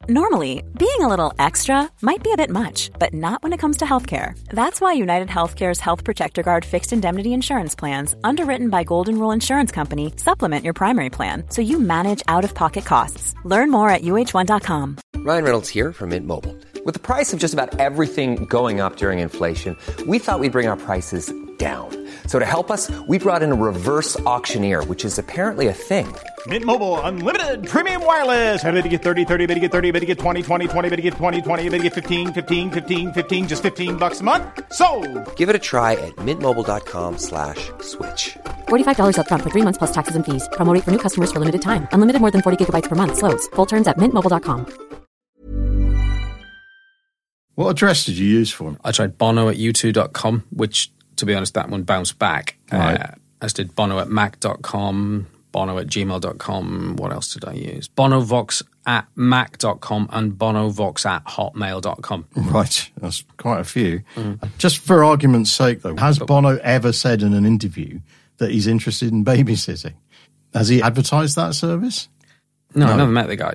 Normally, being a little extra might be a bit much, but not when it comes to healthcare. That's why United Healthcare's Health Protector Guard fixed indemnity insurance plans, underwritten by Golden Rule Insurance Company, supplement your primary plan so you manage out-of-pocket costs. Learn more at UH1.com. Ryan Reynolds here from Mint Mobile. With the price of just about everything going up during inflation, we thought we'd bring our prices down. So to help us, we brought in a reverse auctioneer, which is apparently a thing. Mint Mobile Unlimited Premium Wireless. How to get 30, 30, bit to get 30, bit to get 20, 20, 20, bit to get 20, 20, bit to get 15, 15, 15, 15, just $15 a month? Sold! Give it a try at mintmobile.com/switch. $45 up front for 3 months plus taxes and fees. Promo rate for new customers for limited time. Unlimited more than 40 gigabytes per month. Slows full terms at mintmobile.com. What address did you use for him? I tried bono at u2.com, which, to be honest, that one bounced back. Right. As did bono at mac.com, bono at gmail.com. What else did I use? Bonovox at mac.com and bonovox at hotmail.com. Right, that's quite a few. Just for argument's sake, though, has Bono ever said in an interview that he's interested in babysitting? Has he advertised that service? No, I never met the guy.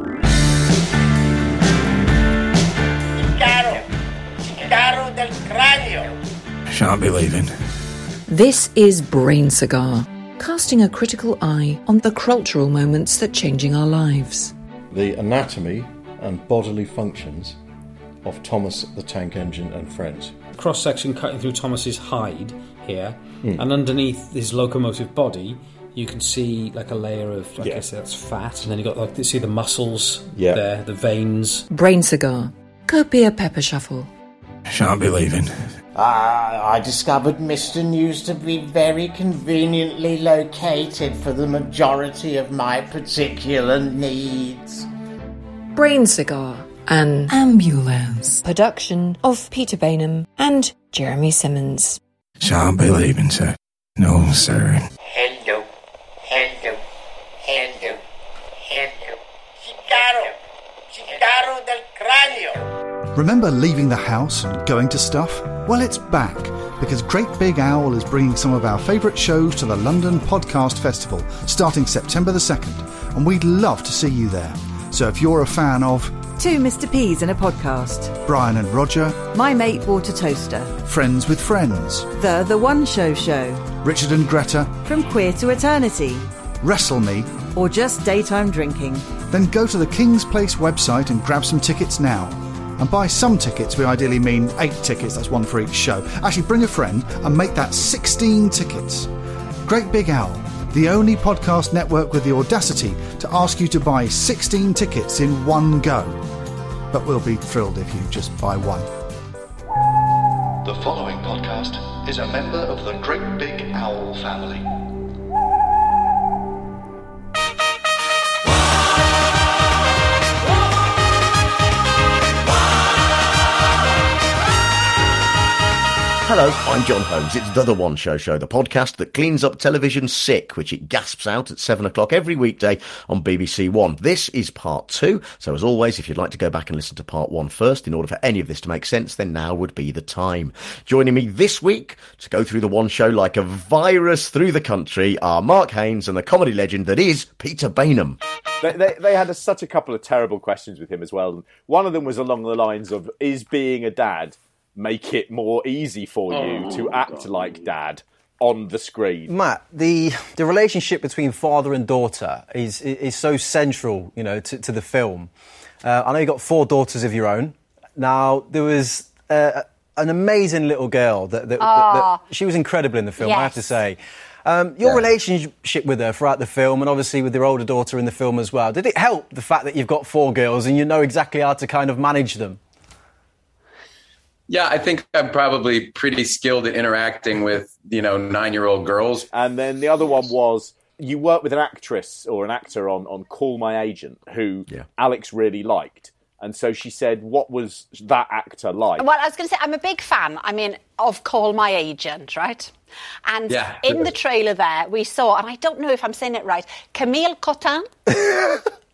Caro del cranio. Shan't be leaving. This is Brain Cigar, casting a critical eye on the cultural moments that changing our lives. The anatomy and bodily functions of Thomas the Tank Engine and friends. Cross-section cutting through Thomas's hide here, and underneath his locomotive body, you can see like a layer of, I guess that's fat, and then you got like, you see the muscles there, the veins. Brain Cigar, Copia Pepper Shuffle. Shan't be leaving. I discovered Mr. News to be very conveniently located for the majority of my particular needs. Brain Cigar, an ambulance production of Peter Bainham and Jeremy Simmons. Shan't be leaving, sir. No, sir. Hello. Caro del cranio. Remember leaving the house and going to stuff? Well, it's back, because Great Big Owl is bringing some of our favourite shows to the London Podcast Festival, starting September the 2nd, and we'd love to see you there. So if you're a fan of Two Mr. P's in a Podcast, Brian and Roger, My Mate Water Toaster, Friends with Friends, The One Show Show, Richard and Greta, From Queer to Eternity, Wrestle Me, or just daytime drinking, then go to the King's Place website and grab some tickets now. And by some tickets, we ideally mean 8 tickets, that's one for each show. Actually, bring a friend and make that 16 tickets. Great Big Owl, the only podcast network with the audacity to ask you to buy 16 tickets in one go. But we'll be thrilled if you just buy one. The following podcast is a member of the Great Big Owl family. Hello, I'm John Holmes. It's The One Show, the podcast that cleans up television sick, which it gasps out at 7 o'clock every weekday on BBC One. This is part 2, so as always, if you'd like to go back and listen to part 1 first, in order for any of this to make sense, then now would be the time. Joining me this week to go through The One Show like a virus through the country are Mark Haynes and the comedy legend that is Peter Bainham. They had such a couple of terrible questions with him as well. One of them was along the lines of, is being a dad make it more easy for you to act like dad on the screen? Matt, the relationship between father and daughter is so central, you know, to the film. I know you got 4 daughters of your own. Now, there was an amazing little girl that she was incredible in the film, yes. I have to say. Your relationship with her throughout the film, and obviously with your older daughter in the film as well, did it help the fact that you've got 4 girls and you know exactly how to kind of manage them? Yeah, I think I'm probably pretty skilled at interacting with, 9-year-old girls. And then the other one was, you worked with an actress or an actor on Call My Agent, who Alex really liked. And so she said, what was that actor like? Well, I was going to say, I'm a big fan, of Call My Agent, right? And in the trailer there, we saw, and I don't know if I'm saying it right, Camille Cottin.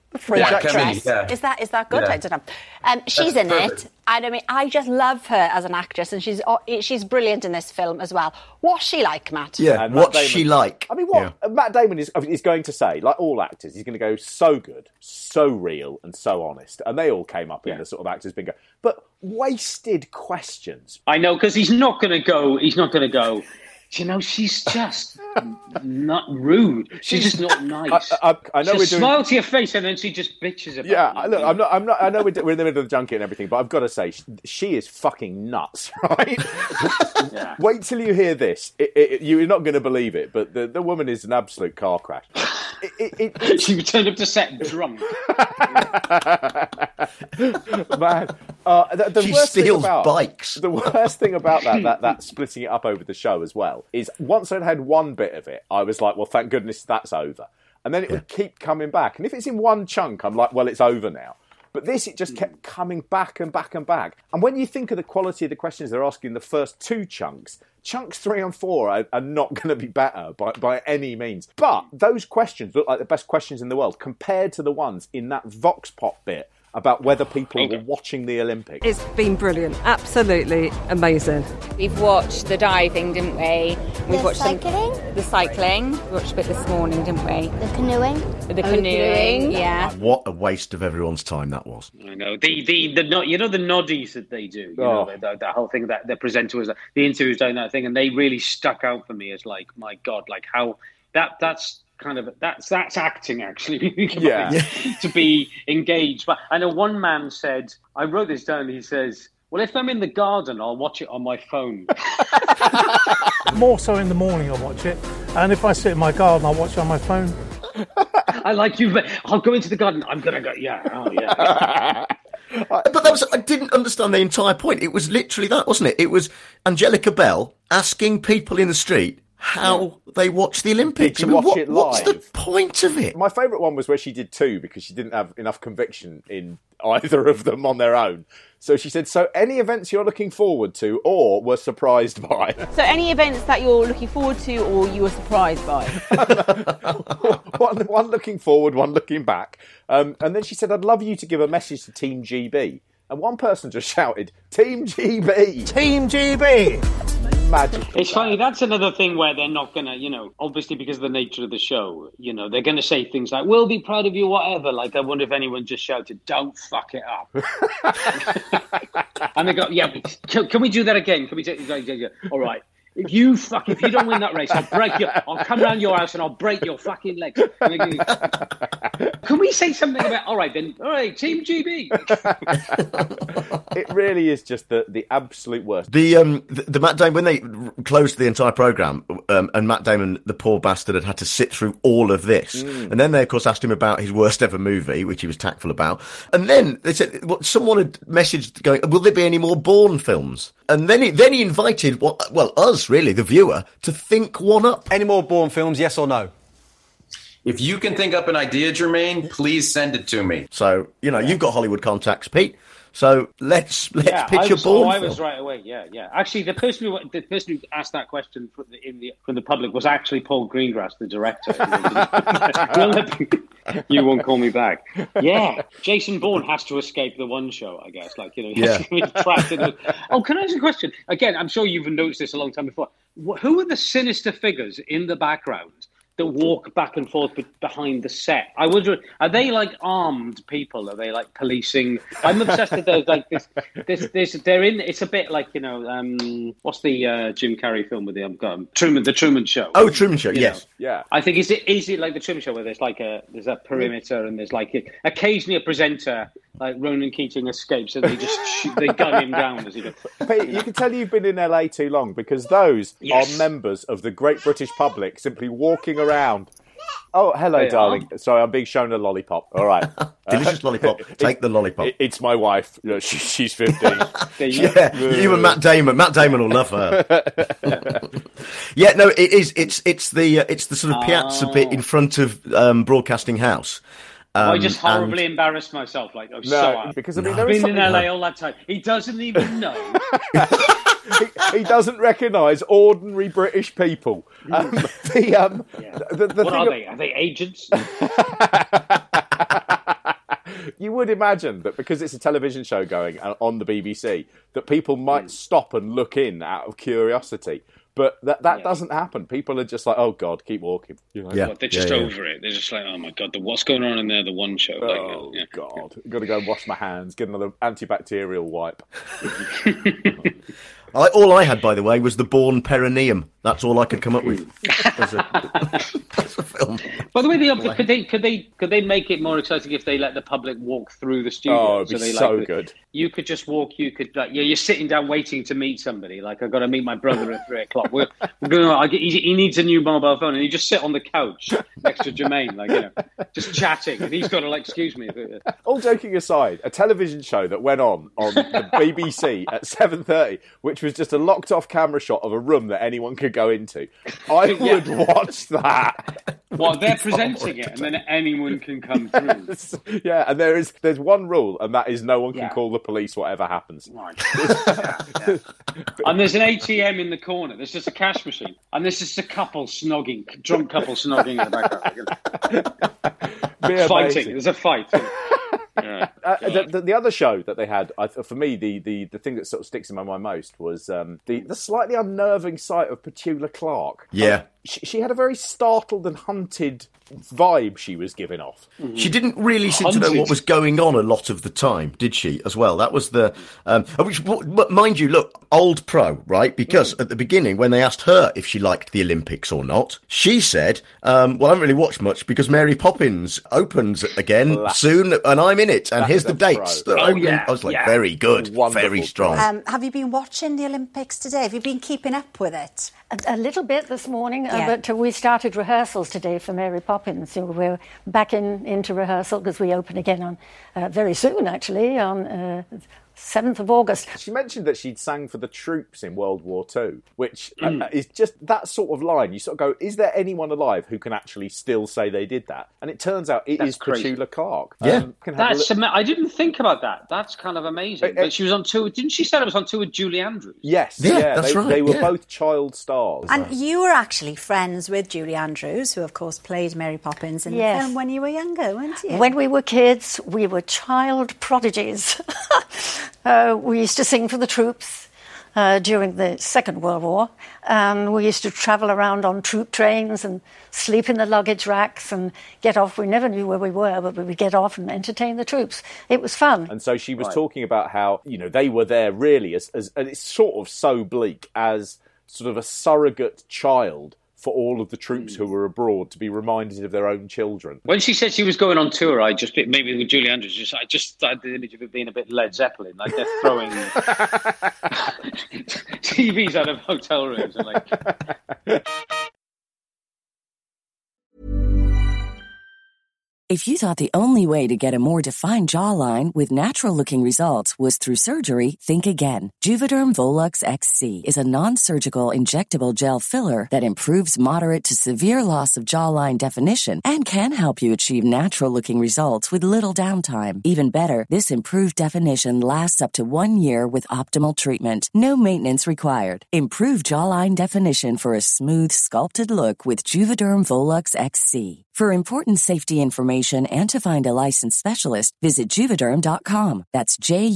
French actress. yeah. Is that good? Yeah. I don't know. She's in perfect. it. I mean, I just love her as an actress, and she's brilliant in this film as well. What's she like, Matt? Yeah, And what's Matt Damon- she like? I mean, what Matt Damon is going to say, like all actors, he's going to go so good, so real, and so honest. And they all came up in the sort of actors bingo. But wasted questions. I know, because he's not going to go. You know, she's just not rude. She's just not nice. I know She'll we're doing. smile to your face and then she just bitches about you. Look, I'm not. I know we're in the middle of the junket and everything, but I've got to say, she is fucking nuts, right? Wait till you hear this. You're not going to believe it, but the woman is an absolute car crash. She turned up to set drunk. Man, She steals bikes. The worst thing about that splitting it up over the show as well is once I'd had one bit of it, I was like, well, thank goodness that's over. And then it would keep coming back. And if it's in one chunk, I'm like, well, it's over now. But this, it just kept coming back and back and back. And when you think of the quality of the questions they're asking in the first two chunks 3 and 4 are not going to be better by any means. But those questions look like the best questions in the world compared to the ones in that Vox Pop bit about whether people were watching the Olympics. It's been brilliant. Absolutely amazing. We've watched the diving, didn't we? We've watched cycling? the cycling. We watched a bit this morning, didn't we? The canoeing? The canoeing, yeah. What a waste of everyone's time that was. I know the noddies that they do. You know, the whole thing that the presenter was the interviews doing that thing, and they really stuck out for me as like, my God, like how that's acting actually. To be engaged. But I know one man said, I wrote this down. He says, well, if I'm in the garden, I'll watch it on my phone. More so in the morning, I'll watch it. And if I sit in my garden, I'll watch it on my phone. I like you. I'll go into the garden. I'm going to go. Yeah. Oh, yeah. But I didn't understand the entire point. It was literally that, wasn't it? It was Angelica Bell asking people in the street how they watch the Olympics. Did you watch it live? What's the point of it? My favourite one was where she did 2 because she didn't have enough conviction in either of them on their own. So she said, so any events you're looking forward to or were surprised by? So any events that you're looking forward to or you were surprised by? one looking forward, one looking back. And then she said, I'd love you to give a message to Team GB. And one person just shouted, Team GB! Team GB! Magic. It's funny, that's another thing where they're not going to, obviously because of the nature of the show, they're going to say things like, we'll be proud of you, whatever. Like, I wonder if anyone just shouted, don't fuck it up. And they go, yeah, can we do that again? Can we do all right. If you don't win that race, I'll come round your house and I'll break your fucking legs. Can we say something about, all right, Team GB? It really is just the absolute worst. The Matt Damon, when they closed the entire programme, and Matt Damon, the poor bastard, had to sit through all of this. And then they, of course, asked him about his worst ever movie, which he was tactful about. And then they said, someone had messaged going, will there be any more Bourne films? And then he invited, us, really, the viewer, to think one up. Any more Bourne films, yes or no? If you can think up an idea, Jermaine, please send it to me. So, you've got Hollywood contacts, Pete. So let's pitch a Bourne film. I was right away, yeah. Actually, the person who asked that question from the public was actually Paul Greengrass, the director. You won't call me back. Yeah, Jason Bourne has to escape the One Show, I guess. He has to be trapped in Oh, can I ask a question? Again, I'm sure you've noticed this a long time before. Who are the sinister figures in the background that walk back and forth behind the set? I wonder, are they like armed people? Are they like policing? I'm obsessed with those, like this. They're in. It's a bit like what's the Jim Carrey film with the Truman Show? Oh, Truman Show. Yes. Yeah. I think is it like the Truman Show where there's a perimeter and there's occasionally a presenter like Ronan Keating escapes and they gun him down as he goes. Pete, you can tell you've been in LA too long because those are members of the great British public simply walking around. Oh, hello, darling. Sorry, I'm being shown a lollipop. All right. Delicious lollipop. Take the lollipop. It's my wife. She's 15. You and Matt Damon. Matt Damon will love her. Yeah, no, it is. It's the sort of piazza bit in front of Broadcasting House. I just horribly embarrassed myself. Because I've been in LA all that time. He doesn't even know. He doesn't recognise ordinary British people. What are they? Are they agents? You would imagine that because it's a television show going on the BBC, that people might stop and look in out of curiosity. But that doesn't happen. People are just like, oh, God, keep walking. They're just over it. They're just like, oh, my God, what's going on in there, the One Show? Oh, God. I've got to go and wash my hands, get another antibacterial wipe. All I had, by the way, was the Bourne perineum. That's all I could come up with as a film. By the way, could they make it more exciting if they let the public walk through the studio? Oh, it'd be so good. You could just walk. You could you're sitting down waiting to meet somebody. Like, I've got to meet my brother at 3:00. We're going. He needs a new mobile phone, and you just sit on the couch next to Jermaine, just chatting, and he's got to excuse me. All joking aside, a television show that went on the BBC at 7:30, which was just a locked-off camera shot of a room that anyone could go into. I would watch that. Well, they're presenting it, and then anyone can come through. Yeah, and there's one rule, and that is no one can call the police whatever happens. Right. And there's an ATM in the corner. There's just a cash machine, and there's just a drunk couple snogging in the background. Fighting. There's a fight. The other show that they had, for me, the thing that sort of sticks in my mind most was the slightly unnerving sight of Petula Clark. Yeah. She had a very startled and hunted vibe she was giving off. She didn't really seem to know what was going on a lot of the time, did she, as well? That was the... but mind you, look, old pro, right? Because at the beginning, when they asked her if she liked the Olympics or not, she said, well, I haven't really watched much because Mary Poppins opens again soon and I'm in it. And here's the dates. I was like, very good, very strong. Have you been watching the Olympics today? Have you been keeping up with it? A little bit this morning, but we started rehearsals today for Mary Poppins. We're back into rehearsal because we open again on very soon, actually, on 7th of August. She mentioned that she'd sang for the troops in World War II, which is just that sort of line. You sort of go, is there anyone alive who can actually still say they did that? And it turns out it is Petula Clark. Yeah. I didn't think about that. That's kind of amazing. But she was on tour, didn't she say it was on tour with Julie Andrews? Yes. That's right. They were both child stars. And you were actually friends with Julie Andrews, who of course played Mary Poppins in the film when you were younger, weren't you? When we were kids, we were child prodigies. We used to sing for the troops during the Second World War. We used to travel around on troop trains and sleep in the luggage racks and get off. We never knew where we were, but we would get off and entertain the troops. It was fun. And so she was talking about how, they were there really as and it's sort of so bleak, as sort of a surrogate child for all of the troops who were abroad, to be reminded of their own children. When she said she was going on tour, maybe with Julie Andrews, I just had the image of it being a bit Led Zeppelin, like they're throwing TVs out of hotel rooms. And If you thought the only way to get a more defined jawline with natural-looking results was through surgery, think again. Juvederm Volux XC is a non-surgical injectable gel filler that improves moderate to severe loss of jawline definition and can help you achieve natural-looking results with little downtime. Even better, this improved definition lasts up to 1 year with optimal treatment. No maintenance required. Improve jawline definition for a smooth, sculpted look with Juvederm Volux XC. For important safety information and to find a licensed specialist, visit Juvederm.com. That's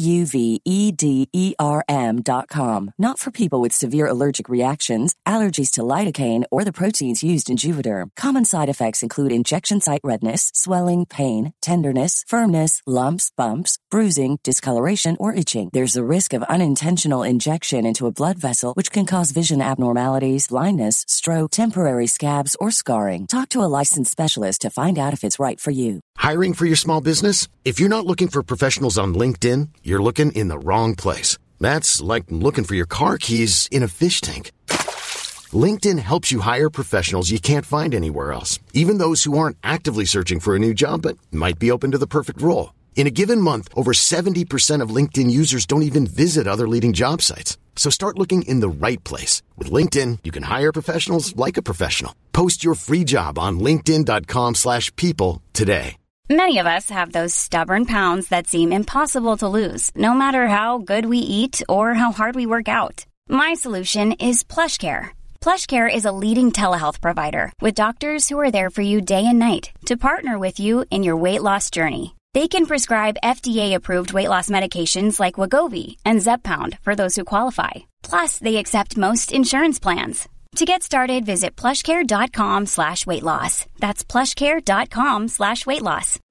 JUVEDERM.com. Not for people with severe allergic reactions, allergies to lidocaine, or the proteins used in Juvederm. Common side effects include injection site redness, swelling, pain, tenderness, firmness, lumps, bumps, bruising, discoloration, or itching. There's a risk of unintentional injection into a blood vessel, which can cause vision abnormalities, blindness, stroke, temporary scabs, or scarring. Talk to a licensed specialist to find out if it's right for you. Hiring for your small business? If you're not looking for professionals on LinkedIn, you're looking in the wrong place. That's like looking for your car keys in a fish tank. LinkedIn helps you hire professionals you can't find anywhere else, even those who aren't actively searching for a new job but might be open to the perfect role. In a given month, over 70% of LinkedIn users don't even visit other leading job sites. So start looking in the right place. With LinkedIn, you can hire professionals like a professional. Post your free job on linkedin.com/people today. Many of us have those stubborn pounds that seem impossible to lose, no matter how good we eat or how hard we work out. My solution is PlushCare. PlushCare is a leading telehealth provider with doctors who are there for you day and night to partner with you in your weight loss journey. They can prescribe FDA-approved weight loss medications like Wegovy and Zepbound for those who qualify. Plus, they accept most insurance plans. To get started, visit plushcare.com/weightloss. That's plushcare.com/weightloss.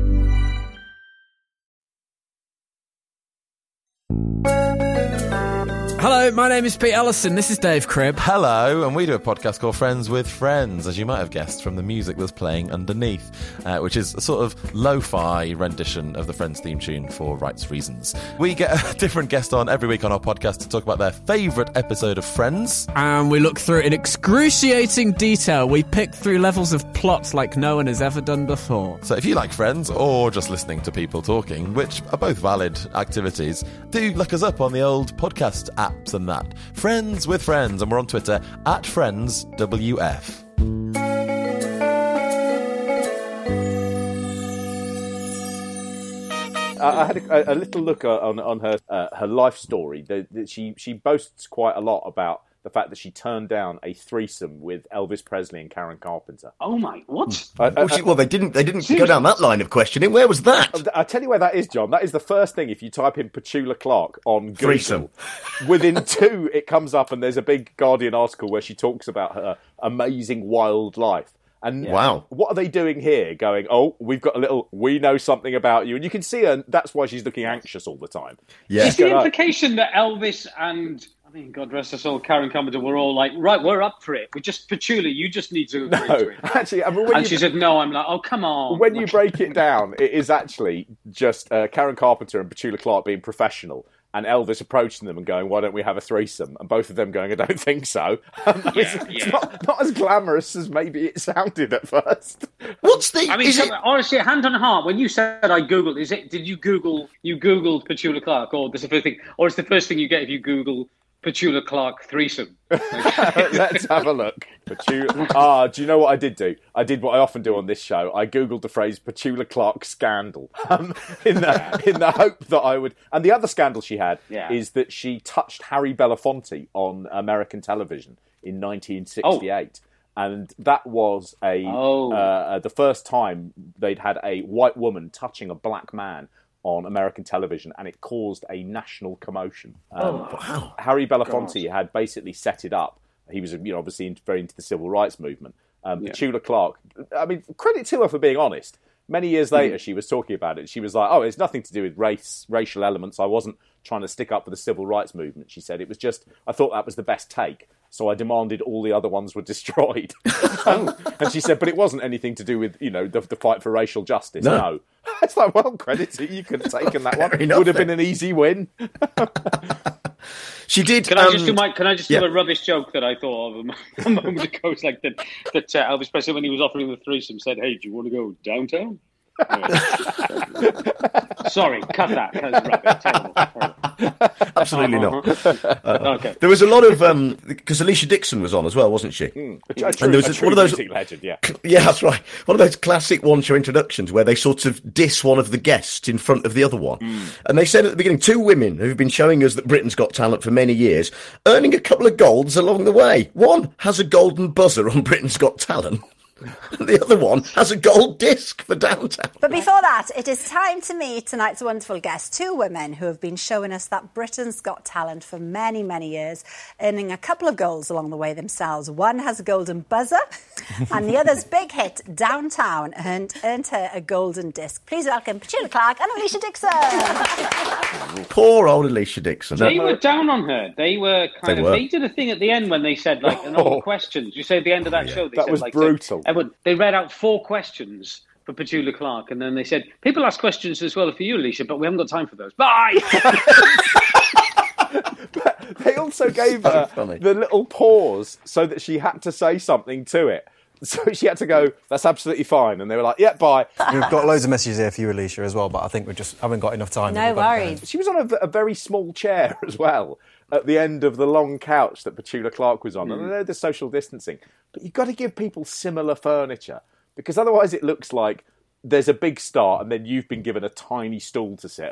Hello, my name is Pete Ellison. This is Dave Cribb. Hello, and we do a podcast called Friends with Friends, as you might have guessed from the music that's playing underneath, which is a sort of lo-fi rendition of the Friends theme tune for rights reasons. We get a different guest on every week on our podcast to talk about their favourite episode of Friends. And we look through it in excruciating detail. We pick through levels of plots like no one has ever done before. So if you like Friends, or just listening to people talking, which are both valid activities, do look us up on the old podcast apps and that. Friends with Friends, and we're on Twitter at FriendsWF. I had a little look on her life story. She boasts quite a lot about the fact that she turned down a threesome with Elvis Presley and Karen Carpenter. Oh my, what? Well, they didn't go down that line of questioning. Where was that? I'll tell you where that is, John. That is the first thing if you type in Petula Clark on Google. Threesome. Within 2, it comes up, and there's a big Guardian article where she talks about her amazing wild life. And wow, what are they doing here? Going, oh, we've got a little, we know something about you. And you can see her, that's why she's looking anxious all the time. Yeah. Is the implication that Elvis and, I mean, God rest her soul, Karen Carpenter were all like, right, we're up for it. We just, Petula, you just need to agree to it. Actually, I mean, and she said, no, I'm like, oh, come on. When you break it down, it is actually just Karen Carpenter and Petula Clark being professional, and Elvis approaching them and going, why don't we have a threesome? And both of them going, I don't think so. It's not as glamorous as maybe it sounded at first. What's the... I mean, honestly, hand on heart, when you said I Googled, did you Googled Petula Clark, or this is the first thing, or it's the first thing you get if you Google Petula Clark threesome? Let's have a look. Do you know what I did do? I did what I often do on this show. I Googled the phrase Petula Clark scandal in the hope that I would... And the other scandal she had is that she touched Harry Belafonte on American television in 1968. And that was the first time they'd had a white woman touching a black man on American television, and it caused a national commotion. Wow. Harry Belafonte had basically set it up. He was, obviously very into the civil rights movement. Petula Clark, I mean, credit to her for being honest. Many years later, she was talking about it. She was like, it's nothing to do with racial elements. I wasn't trying to stick up for the civil rights movement. She said, it was just, I thought that was the best take. So I demanded all the other ones were destroyed. And she said, but it wasn't anything to do with, the fight for racial justice. No. It's like, well, credit to you. You could have taken that one. Would have been an easy win. She did. Can I just do a rubbish joke that I thought of a moment ago? It's like that Elvis Presley, when he was offering the threesome, said, "Hey, do you want to go downtown?" Sorry, cut that. Terrible. Absolutely not. Okay. There was a lot of because Alicia Dixon was on as well, wasn't she? And there was one of those legend, yeah. Yeah, that's right. One of those classic one-show introductions where they sort of diss one of the guests in front of the other one, and they said at the beginning, 2 women who've been showing us that Britain's Got Talent for many years, earning a couple of golds along the way. One has a golden buzzer on Britain's Got Talent. The other one has a gold disc for Downtown. But before that, it is time to meet tonight's wonderful guests, 2 women who have been showing us that Britain's Got Talent for many, many years, earning a couple of golds along the way themselves. One has a golden buzzer, and the other's big hit, Downtown, earned her a golden disc. Please welcome Petula Clark and Alicia Dixon. Poor old Alicia Dixon. They were down on her. They were they did a thing at the end when they said, all the questions. You say at the end of that show, they that said, was brutal. They read out 4 questions for Petula Clark, and then they said, people ask questions as well for you, Alicia, but we haven't got time for those. Bye! They also gave her the little pause so that she had to say something to it. So she had to go, that's absolutely fine. And they were like, yeah, bye. We've got loads of messages here for you, Alicia, as well, but I think we just haven't got enough time. No worries. She was on a very small chair as well at the end of the long couch that Petula Clark was on. And I know there's social distancing, but you've got to give people similar furniture, because otherwise it looks like there's a big star and then you've been given a tiny stool to sit on.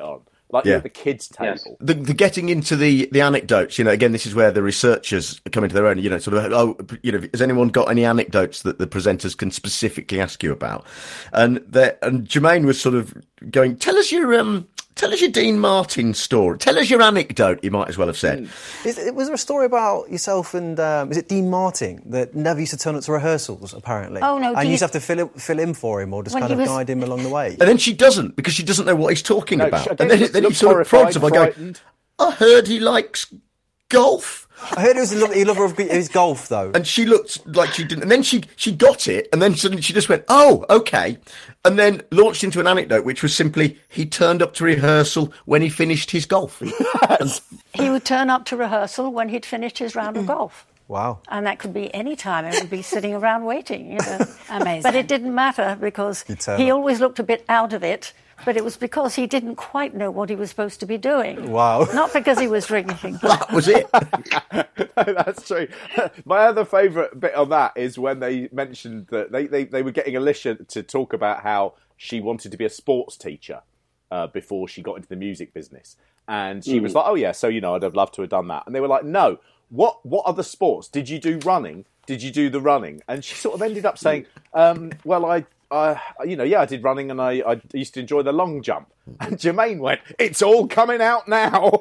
like Yeah. at the kids' table. The getting into the anecdotes, again, this is where the researchers come into their own, sort of, has anyone got any anecdotes that the presenters can specifically ask you about? And Jermaine was sort of going, tell us your Dean Martin story. Tell us your anecdote, you might as well have said. Was there a story about yourself and, is it Dean Martin, that never used to turn up to rehearsals, apparently? Oh, no. And you used to have to fill in for him or just kind of guide him along the way? And then she doesn't, because she doesn't know what he's talking about. And then he sort of horrified, prods him by going, I heard he likes golf. I heard he was a lover of his golf, though. And she looked like she didn't. And then she got it, and then suddenly she just went, oh, okay. And then launched into an anecdote, which was simply, he turned up to rehearsal when he finished his golf. He would turn up to rehearsal when he'd finished his round of golf. Wow. And that could be any time. It would be sitting around waiting. Amazing. But it didn't matter because he always looked a bit out of it. But it was because he didn't quite know what he was supposed to be doing. Wow. Not because he was drinking. That was it. That's true. My other favourite bit on that is when they mentioned that they were getting Alicia to talk about how she wanted to be a sports teacher before she got into the music business. And she was like, oh, yeah, so, I'd have loved to have done that. And they were like, no, what other sports? Did you do running? Did you do the running? And she sort of ended up saying, well, I did running and I used to enjoy the long jump. And Jermaine went, it's all coming out now.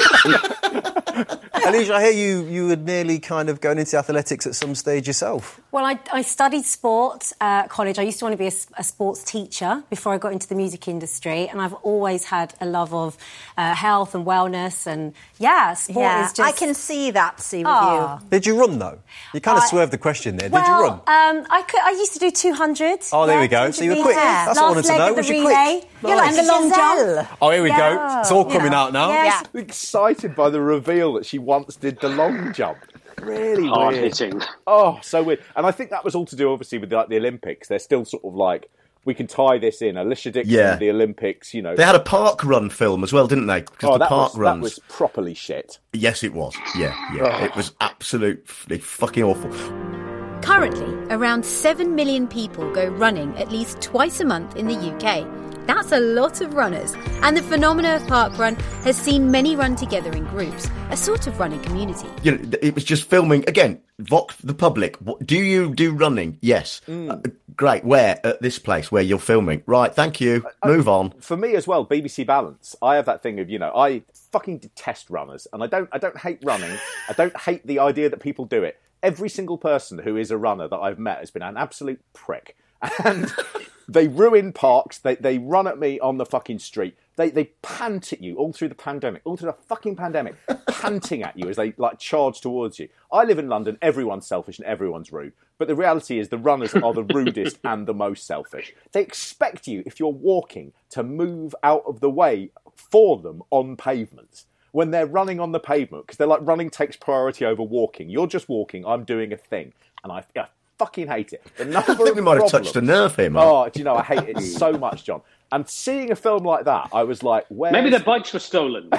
Alicia, I hear you were nearly kind of going into athletics at some stage yourself. Well, I studied sport at college. I used to want to be a sports teacher before I got into the music industry, and I've always had a love of health and wellness, and sport is just... I can see that, with you. Did you run, though? You kind of swerved the question there. Did you run? I used to do 200. Oh, there we go. So you were quick. That's what I wanted to know. Was you quick? You're like the long jump. Oh, here we go. It's all coming out now. Yeah. Excited by the reveal that she once did the long jump. Really hard weird. hitting. Oh, so weird. And I think that was all to do, obviously, with the Olympics. They're still sort of like, we can tie this in. Alicia Dixon, the Olympics, They had a park run film as well, didn't they? That was properly shit. Yes, it was. Yeah. Oh. It was absolutely fucking awful. Currently, around 7 million people go running at least twice a month in the UK. That's a lot of runners, and the phenomenon of parkrun has seen many run together in groups, a sort of running community. It was just filming, again, Vox the public. Do you do running? Yes. Great. Where? At this place where you're filming. Right, thank you. Move on. For me as well, BBC Balance, I have that thing of, I fucking detest runners, and I don't hate running. I don't hate the idea that people do it. Every single person who is a runner that I've met has been an absolute prick. And... They ruin parks. They run at me on the fucking street. They pant at you all through the pandemic, all through the fucking pandemic, panting at you as they charge towards you. I live in London. Everyone's selfish and everyone's rude. But the reality is the runners are the rudest and the most selfish. They expect you, if you're walking, to move out of the way for them on pavements. When they're running on the pavement, because they're like, running takes priority over walking. You're just walking. I'm doing a thing. And I fucking hate it. I think we might have touched a nerve here, Mark. Oh, do you know, I hate it so much, John. And seeing a film like that, I was like, maybe their bikes were stolen.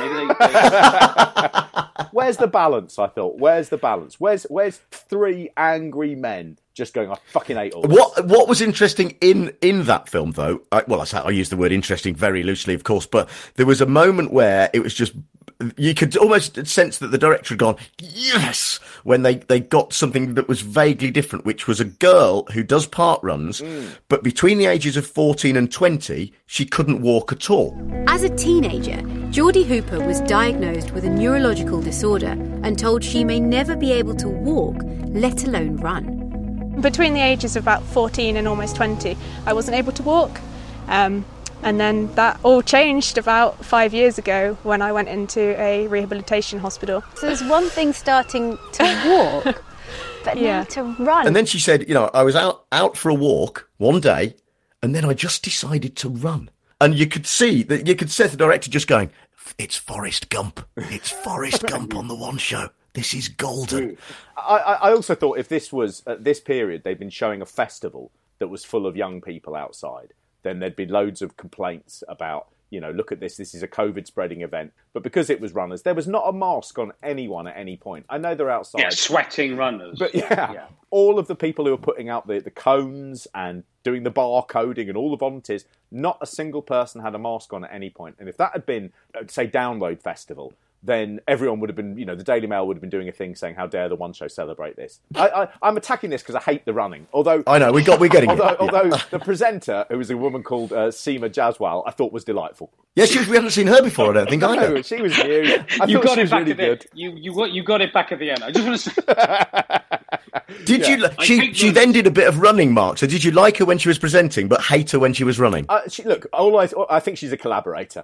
Where's the balance, I thought? Where's the balance? Where's three angry men just going, I fucking hate all this? What was interesting in that film, though, I use the word interesting very loosely, of course, but there was a moment where it was just... You could almost sense that the director had gone, yes, when they got something that was vaguely different, which was a girl who does park runs, but between the ages of 14 and 20, she couldn't walk at all. As a teenager, Geordie Hooper was diagnosed with a neurological disorder and told she may never be able to walk, let alone run. Between the ages of about 14 and almost 20, I wasn't able to walk. And then that all changed about 5 years ago when I went into a rehabilitation hospital. So there's one thing starting to walk, but now to run. And then she said, I was out for a walk one day, and then I just decided to run. And you could see the director just going, it's Forrest Gump. It's Forrest Gump on the One Show. This is golden. I also thought if this was, at this period, they'd been showing a festival that was full of young people outside, then there'd be loads of complaints about, look at this is a COVID spreading event. But because it was runners, there was not a mask on anyone at any point. I know they're outside. Yeah, sweating runners. But all of the people who were putting out the cones and doing the bar coding and all the volunteers, not a single person had a mask on at any point. And if that had been, say, Download Festival, then everyone would have been, the Daily Mail would have been doing a thing saying, how dare the One Show celebrate this. I'm attacking this because I hate the running. Although I know, we're getting it. Although the presenter, who was a woman called Seema Jaswal, I thought was delightful. Yeah, we haven't seen her before, I don't think. No, she was new. You got it back really at the good. You got it back at the end. I just want to say... Did you? She then did a bit of running, Mark. So did you like her when she was presenting, but hate her when she was running? I think she's a collaborator.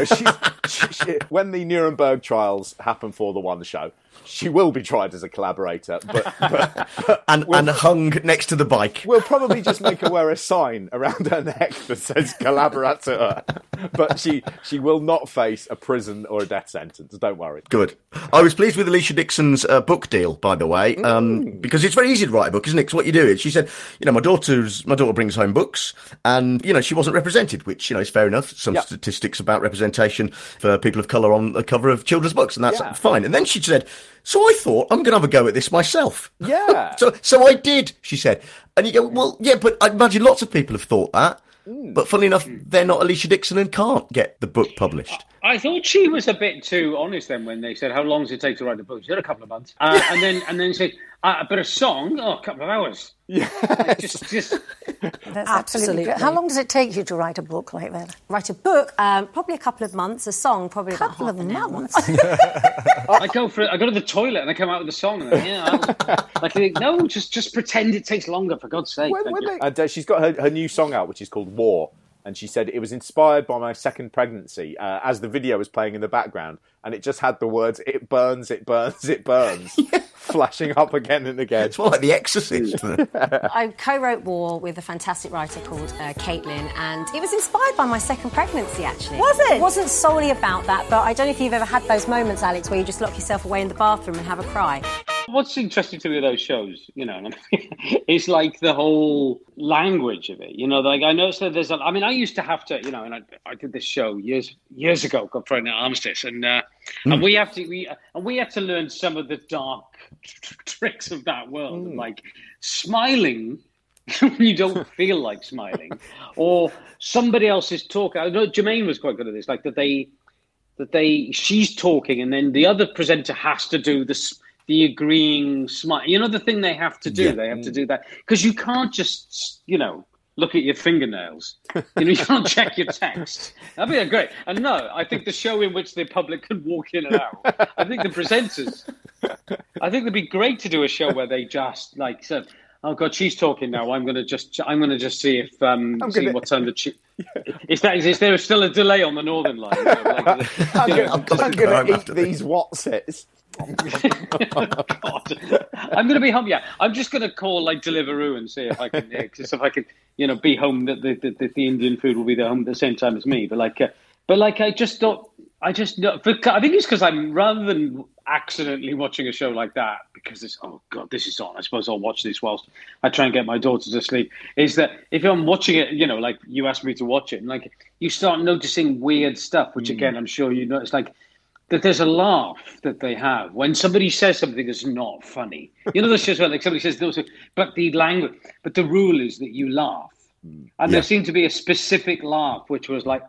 When the Nuremberg trials happen for the One Show, she will be tried as a collaborator, and hung next to the bike. We'll probably just make her wear a sign around her neck that says "Collaborator," but she will not face a prison or a death sentence. Don't worry. Good. I was pleased with Alicia Dixon's book deal, by the way, because it's very easy to write a book, isn't it? 'Cause what you do is, she said, my daughter brings home books, and she wasn't represented, which is fair enough. Some statistics about representation for people of colour on the cover of children's books, and that's fine. And then she said, so I thought, I'm going to have a go at this myself. Yeah. so I did, she said. And you go, well, yeah, but I imagine lots of people have thought that. But funnily enough, they're not Alicia Dixon and can't get the book published. I thought she was a bit too honest then when they said, how long does it take to write a book? She said a couple of months. And then said, but a song? Oh, a couple of hours. Yeah. Just... That's absolutely. How long does it take you to write a book like that? Write a book? Probably a couple of months. A song, probably about half an hour. I go to the toilet and I come out with a song. And no, just pretend it takes longer, for God's sake. And she's got her new song out, which is called War. And she said, it was inspired by my second pregnancy, as the video was playing in the background. And it just had the words, it burns, it burns, it burns, flashing up again and again. It's more like The Exorcist. I co-wrote War with a fantastic writer called Caitlin, and it was inspired by my second pregnancy, actually. Was it? It wasn't solely about that, but I don't know if you've ever had those moments, Alex, where you just lock yourself away in the bathroom and have a cry. What's interesting to me with those shows, is like the whole language of it. Like I noticed that I used to have to, and I did this show years ago called Friday Night Armistice, and we had to learn some of the dark tricks of that world, like smiling when you don't feel like smiling, or somebody else is talking. I know Jermaine was quite good at this, like she's talking, and then the other presenter has to do the agreeing smile. The thing they have to do. Yeah. They have to do that. Because you can't just, look at your fingernails. You can't check your text. That'd be great. And no, I think the show in which the public can walk in and out. I think the presenters, it'd be great to do a show where they just, said, oh, God, she's talking now. I'm going to just see if, see what time the... Is there still a delay on the Northern Line? I'm going to eat these Wotsits. God. I'm going to be home. Yeah, I'm just going to call Deliveroo and see if I can, be home. That the Indian food will be there home at the same time as me. But I just thought. I think it's because I'm, rather than accidentally watching a show like that because it's, oh God, this is on. I suppose I'll watch this whilst I try and get my daughter to sleep. Is that if I'm watching it, like you asked me to watch it, and you start noticing weird stuff, which again I'm sure you notice, that there's a laugh that they have when somebody says something that's not funny. There's just where somebody says those, but the rule is that you laugh. And there seemed to be a specific laugh, which was like,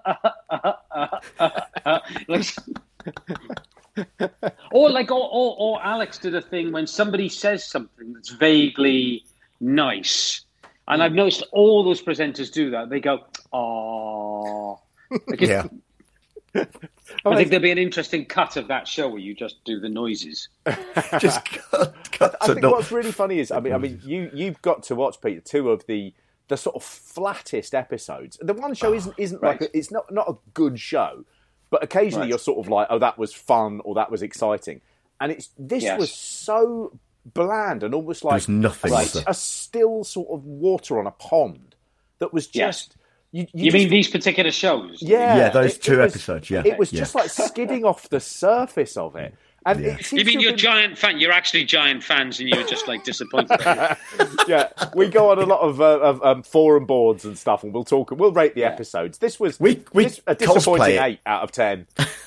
or Alex did a thing when somebody says something that's vaguely nice. And I've noticed all those presenters do that. They go, "Aww." Yeah. I think there'll be an interesting cut of that show where you just do the noises. Just cut. I think what's really funny is, you've got to watch, Peter, two of the sort of flattest episodes. The One Show isn't right. It's not a good show, but occasionally you're sort of like, oh, that was fun or that was exciting, and this was so bland and almost like nothing, a still sort of water on a pond that was just. You mean these particular shows? Yeah, those two episodes. Yeah, it was just like skidding off the surface of it. And Yeah. it seems You mean to you're have giant fan? You're actually giant fans, and you're just like disappointed. yeah, we go on a lot of forum boards and stuff, and we'll rate the episodes. This was a disappointing 8 out of 10.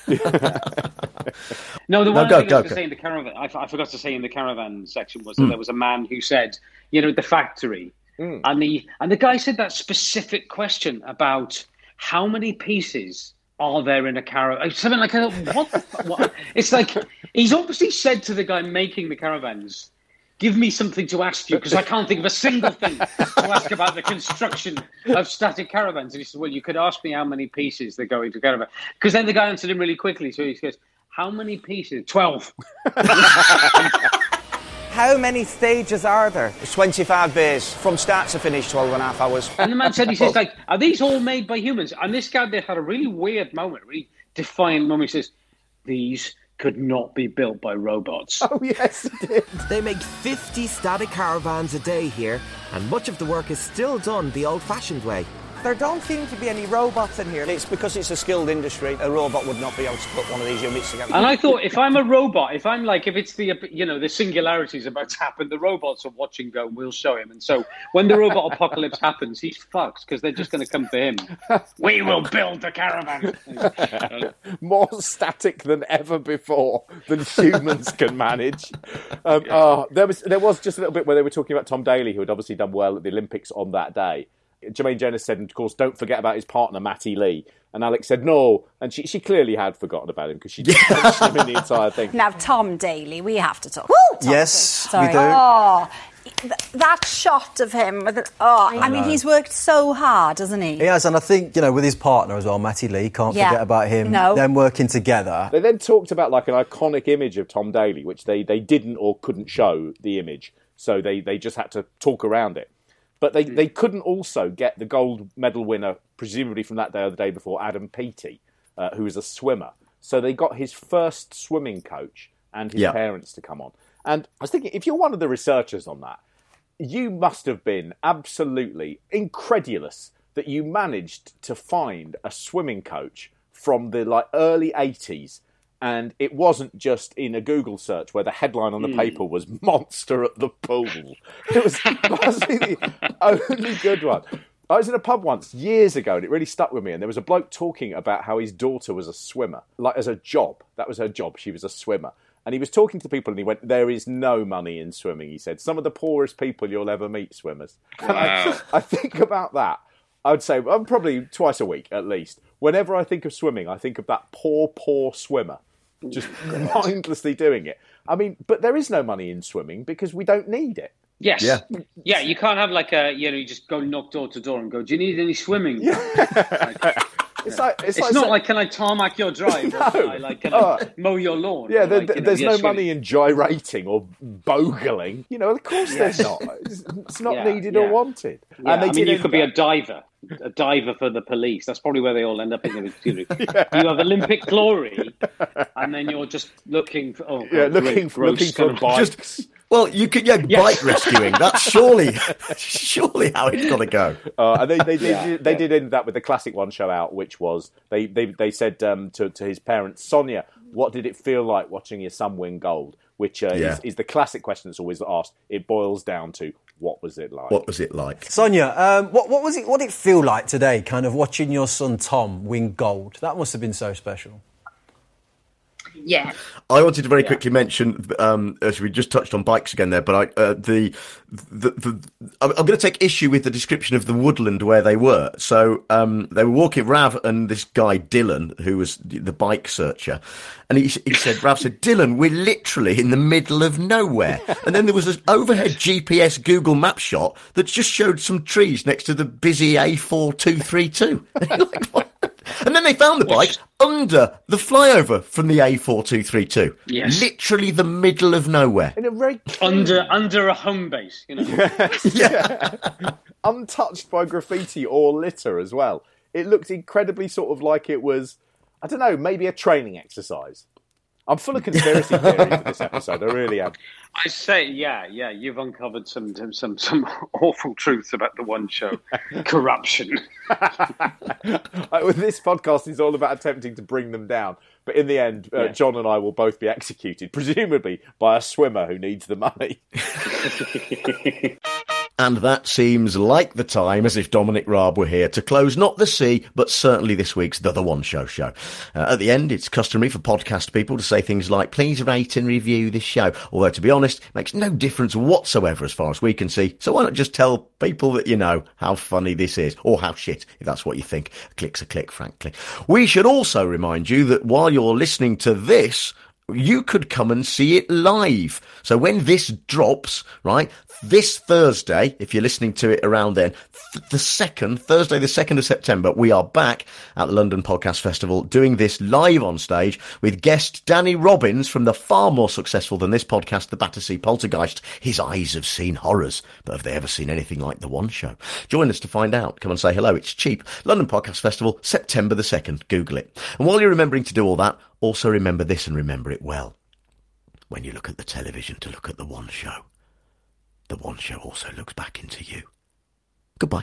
No, the one go, thing I was going to say in the caravan, I forgot to say in the caravan section was that there was a man who said, the factory, and the guy said that specific question about how many pieces are there in a caravan? Something like, what the fuck? It's like, he's obviously said to the guy making the caravans, give me something to ask you, because I can't think of a single thing to ask about the construction of static caravans. And he said, well, you could ask me how many pieces that go into a caravan. Because then the guy answered him really quickly. So he goes, how many pieces? 12. How many stages are there? 25 bays, from start to finish, 12 and a half hours. And the man said, he says, like, are these all made by humans? And this guy there had a really weird moment, a really defiant moment. He says, these could not be built by robots. Oh, yes, he did. They make 50 static caravans a day here, and much of the work is still done the old-fashioned way. There don't seem to be any robots in here. It's because it's a skilled industry. A robot would not be able to put one of these units together. And I thought, if I'm a robot, if it's the, the singularity is about to happen, the robots are watching go, we'll show him. And so when the robot apocalypse happens, he's fucked, because they're just going to come for him. We will build the caravan. More static than ever before than humans can manage. There was just a little bit where they were talking about Tom Daley, who had obviously done well at the Olympics on that day. Jermaine Jenner said, and of course, don't forget about his partner, Matty Lee. And Alex said, no. And she clearly had forgotten about him, because she didn't mention him in the entire thing. Now, Tom Daley, we have to talk. Yes, Sorry. we do. Oh, that shot of him. I mean, he's worked so hard, hasn't he? He has, and I think, with his partner as well, Matty Lee, can't forget about him, them working together. They then talked about like an iconic image of Tom Daley, which they didn't or couldn't show the image. So they just had to talk around it. But they couldn't also get the gold medal winner, presumably from that day or the day before, Adam Peaty, who was a swimmer. So they got his first swimming coach and his parents to come on. And I was thinking, if you're one of the researchers on that, you must have been absolutely incredulous that you managed to find a swimming coach from the early 80s. And it wasn't just in a Google search where the headline on the paper was "Monster at the Pool." It was the only good one. I was in a pub once years ago, and it really stuck with me. And there was a bloke talking about how his daughter was a swimmer, as a job. That was her job. She was a swimmer. And he was talking to people, and he went, "There is no money in swimming." He said, "Some of the poorest people you'll ever meet, swimmers." Wow. I think about that. I would say probably twice a week at least. Whenever I think of swimming, I think of that poor swimmer just mindlessly doing it. I mean, but there is no money in swimming because we don't need it. Yes. Yeah, you can't have you just go knock door to door and go, do you need any swimming? It's not like, can I tarmac your drive? No. Or can I mow your lawn? Yeah, there's no money in gyrating or bogling. Of course there's not. It's not needed or wanted. Yeah. And you could be a diver for the police. That's probably where they all end up in. You have Olympic glory, and then you're just looking for looking for bikes. Well, you could, bike rescuing. That's surely how it's got to go. And they did end that with the classic one show out, which was they said to his parents, Sonia, what did it feel like watching your son win gold? Which is the classic question that's always asked. It boils down to, what was it like? What was it like? Sonia, what was it? What did it feel like today, kind of watching your son Tom win gold? That must have been so special. Yeah. I wanted to very quickly mention, as we just touched on bikes again there, but I'm going to take issue with the description of the woodland where they were. So they were walking, Rav and this guy Dylan, who was the bike searcher, and he said, Rav said, Dylan, we're literally in the middle of nowhere. And then there was this overhead GPS Google map shot that just showed some trees next to the busy A4232. Like, what? And then they found the bike under the flyover from the A4232. Yes. Literally the middle of nowhere. In a very under a home base, untouched by graffiti or litter as well. It looked incredibly sort of like it was, I don't know, maybe a training exercise. I'm full of conspiracy theories for this episode. I really am. I say, yeah, you've uncovered some awful truths about the One Show. Corruption. This podcast is all about attempting to bring them down. But in the end, John and I will both be executed, presumably by a swimmer who needs the money. And that seems like the time, as if Dominic Raab were here, to close not the C, but certainly this week's The One Show. At the end, it's customary for podcast people to say things like, please rate and review this show. Although, to be honest, it makes no difference whatsoever as far as we can see. So why not just tell people that you know how funny this is, or how shit, if that's what you think. A click's a click, frankly. We should also remind you that while you're listening to this, you could come and see it live. So when this drops, right, this Thursday, if you're listening to it around then, Thursday the 2nd of September, we are back at the London Podcast Festival doing this live on stage with guest Danny Robbins from the far more successful than this podcast, The Battersea Poltergeist. His eyes have seen horrors, but have they ever seen anything like The One Show? Join us to find out. Come and say hello. It's cheap. London Podcast Festival, September the 2nd. Google it. And while you're remembering to do all that, also remember this and remember it well. When you look at the television to look at The One Show, The One Show also looks back into you. Goodbye.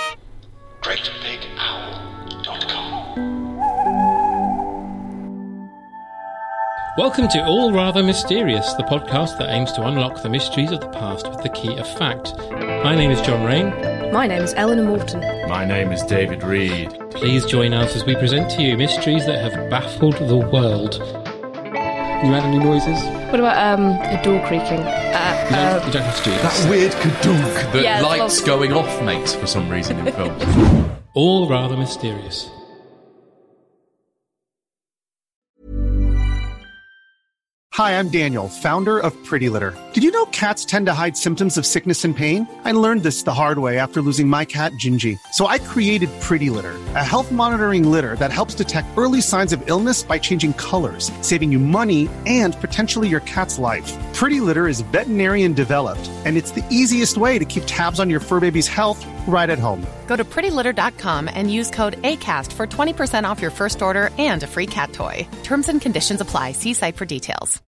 GreatBigOwl.com. Welcome to All Rather Mysterious, the podcast that aims to unlock the mysteries of the past with the key of fact. My name is John Rain. My name is Eleanor Morton. My name is David Reed. Please join us as we present to you mysteries that have baffled the world. You had any noises? What about a door creaking? You don't have to do this. That weird kadunk that lights going off makes for some reason in films. All Rather Mysterious. Hi, I'm Daniel, founder of Pretty Litter. Did you know cats tend to hide symptoms of sickness and pain? I learned this the hard way after losing my cat, Gingy. So I created Pretty Litter, a health monitoring litter that helps detect early signs of illness by changing colors, saving you money and potentially your cat's life. Pretty Litter is veterinarian developed, and it's the easiest way to keep tabs on your fur baby's health right at home. Go to prettylitter.com and use code ACAST for 20% off your first order and a free cat toy. Terms and conditions apply. See site for details.